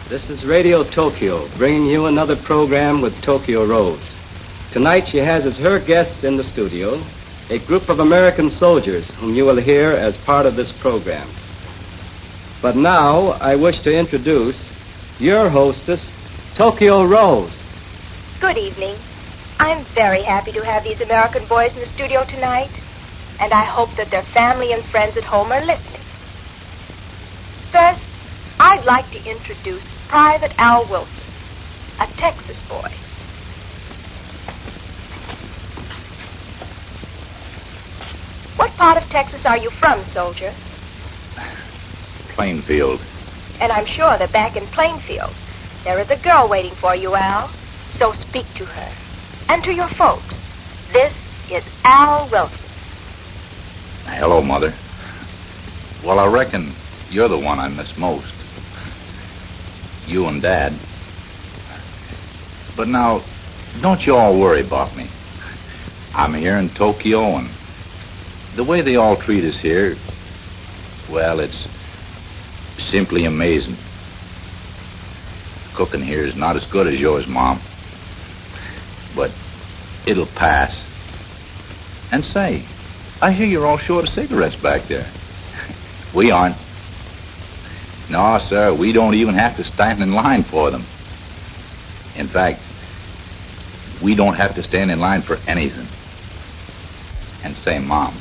This is Radio Tokyo, bringing you another program with Tokyo Rose. Tonight she has as her guests in the studio a group of American soldiers whom you will hear as part of this program. But now I wish to introduce your hostess, Tokyo Rose. Good evening. I'm very happy to have these American boys in the studio tonight, and I hope that their family and friends at home are listening. First, I'd like to introduce Private Al Wilson, a Texas boy. What part of Texas are you from, soldier? Plainfield. And I'm sure that back in Plainfield, there is a girl waiting for you, Al. So speak to her. And to your folks. This is Al Wilson. Hello, Mother. Well, I reckon you're the one I miss most. You and Dad. But now, don't you all worry about me. I'm here in Tokyo, and the way they all treat us here, well, it's simply amazing. Cooking here is not as good as yours, Mom. But it'll pass. And say, I hear you're all short of cigarettes back there. We aren't. No, sir, we don't even have to stand in line for them. In fact, we don't have to stand in line for anything. And say, Mom,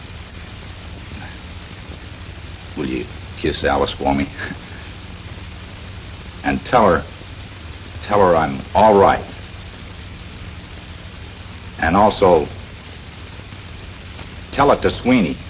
will you kiss Alice for me? And tell her I'm all right. And also, tell it to Sweeney.